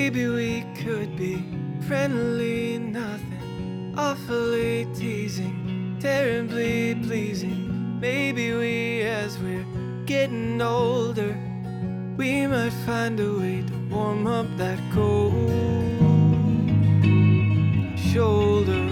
Maybe we could be friendly, nothing awfully teasing, terribly pleasing. Maybe we, as we're getting older, we might find a way to warm up that cold shoulder.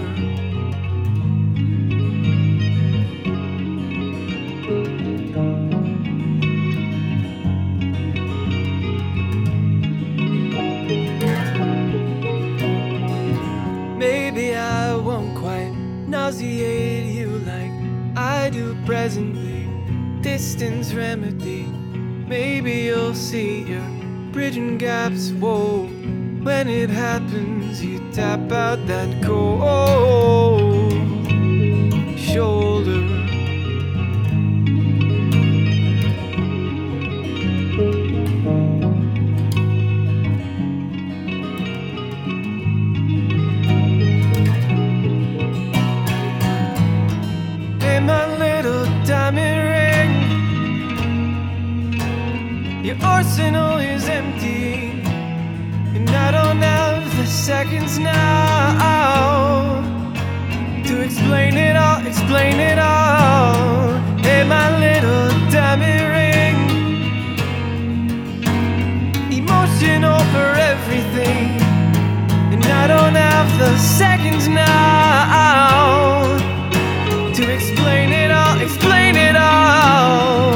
Maybe I won't quite nauseate you like I do presently. Distance remedy. Maybe you'll see you're bridging gaps. Whoa, when it happens, you tap out that cold shoulder. Hey, my little diamond ring, your arsenal is empty, and I don't have the seconds now to explain it all, explain it all. Hey, my little diamond ring, emotional for everything, and I don't have the seconds now to explain it all, explain it all.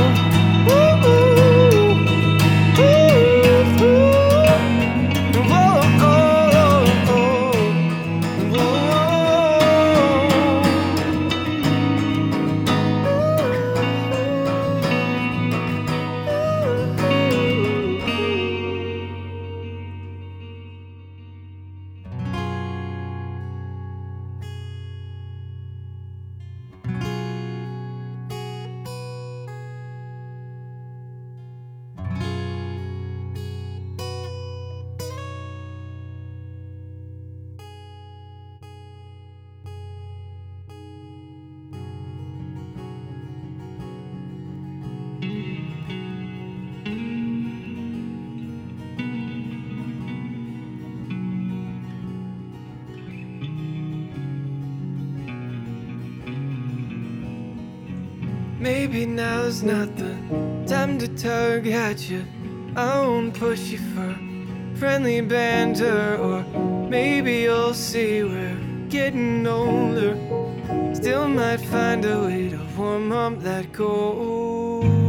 Maybe now's not the time to tug at you. I won't push you for friendly banter, or maybe you'll see we're getting older. Still might find a way to warm up that cold